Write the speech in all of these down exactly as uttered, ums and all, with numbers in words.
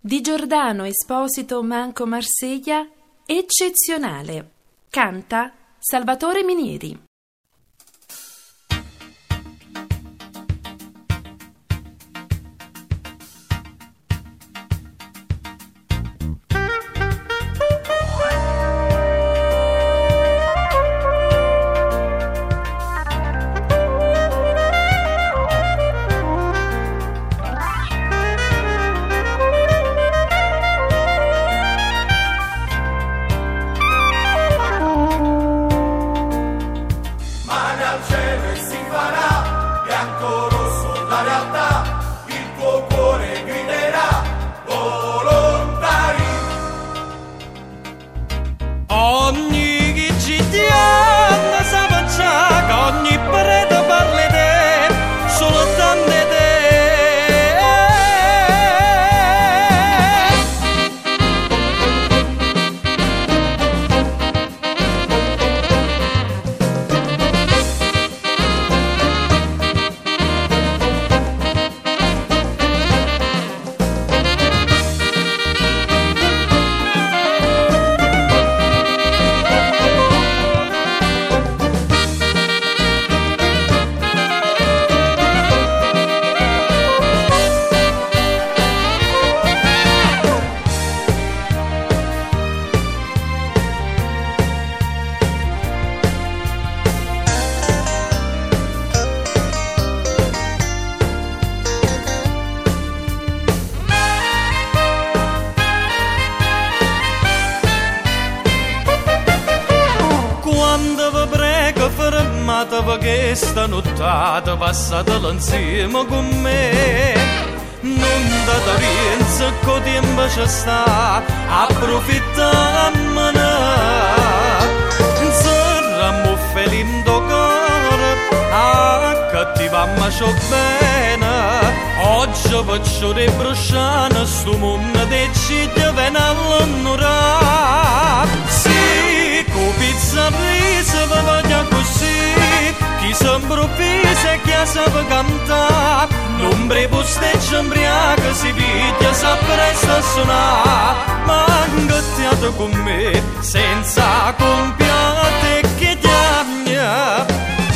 Di Giordano Esposito Manco Marsiglia, eccezionale. Canta Salvatore Minieri. Che sta nottata passata insieme con me, non data rienza che tempo ci sta, approfittammene, zerrammo felin do cuore, accattivammo ciò bene, oggi faccio le brusciane, sto mondo decide viene all'onore, sì, con pizza risa va voglia così. Chi s'improvvisa e chi sa cantare, l'ombre posteggia imbriaca, si piglia, s'appresta a suonare, ma ingottiato con me, senza compiate che chiamia.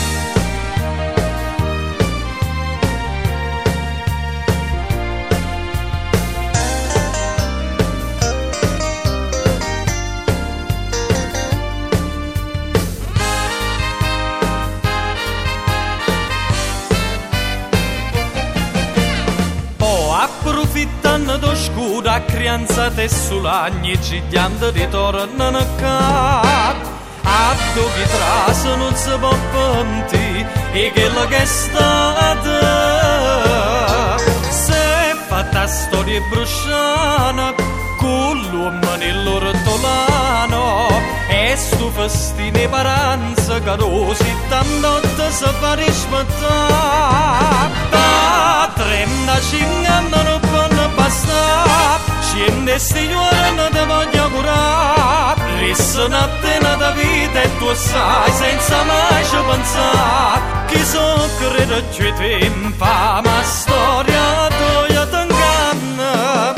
Approfittando do scudo a crianzate sull'agni cigliando ritornano a casa, a dove trase non si può pentire e quello che è stato, se è fatta storia bruciana con l'uomo nell'ortolano e sto festine paranza carosi tanto si fa rispettare. trentacinque anni non possono bastare, scende sti giorni ti voglio curare, resta un'attena da vita e tu sai senza mai ci pensare, chi so credo c'è tempo, ma storia tua ti inganna.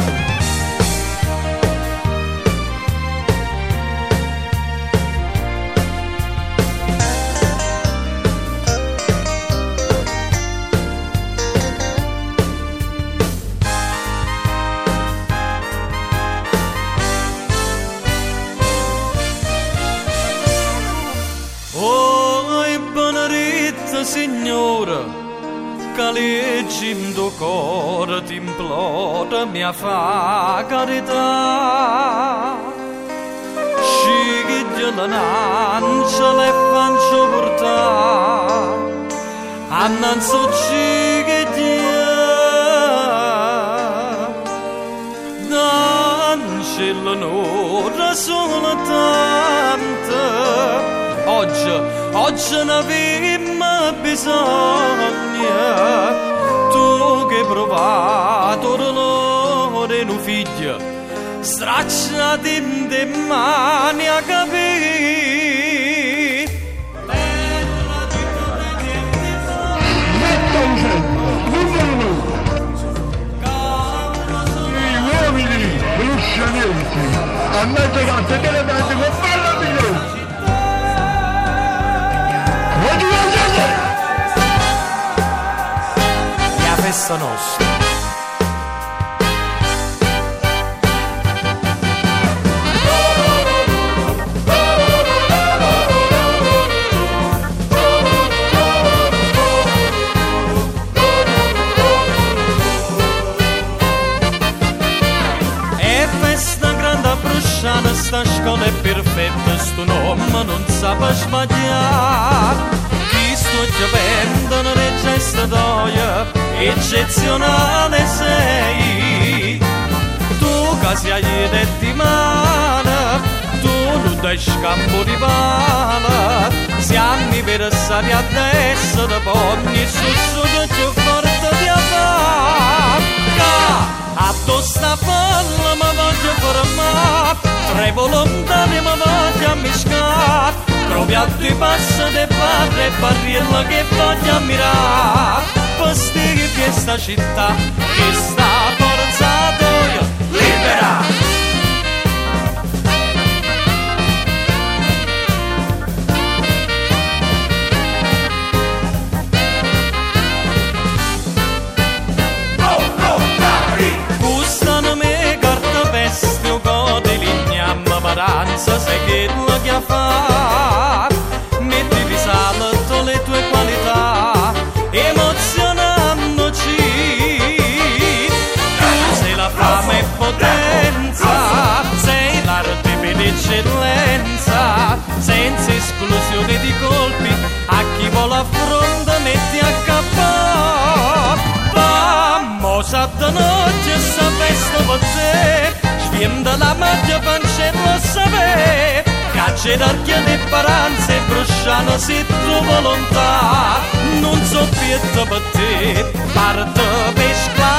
Signora, caleggi in tuo cuore ti implora, mi fa carità. Scigli la nancia le faccio portare, annanzi scigli danci l'onore soltanto. Oggi, oggi ne avemmo bisogno, tu che hai provato l'onore in un figlio, stracciati in te mani a capire. Bella di come ti fa. meravigliosi. A me giocate che le mette con meravigliosi. La festa nostra. Sta scuola è perfetta, sto nome non sa per sbagliare. Chi sto capendo non è gesta d'oia, eccezionale sei. Tu che sei detti male, tu non dai scampo di pala. Siamo versati a destra, da ogni sussurro più forte di avare. A tosta palla mi voglio fermare, tre volontari mi voglio miscare, provi a due passi di padre e barriera che voglio ammirare. Posti che sta città, che sta forzato io, libera! Paranza, sai che la che fa, metti di salto le tue qualità, emozionandoci. Tu sei la fame e potenza, sei l'arte per eccellenza, senza esclusione di colpi, a chi vuole affronta metti a capo. Vamos a da notte sta festa per te, svienda la maglia pancella sapere, cacce d'archia e paranze bruciano se tu volontà, non so pietto per te, parte per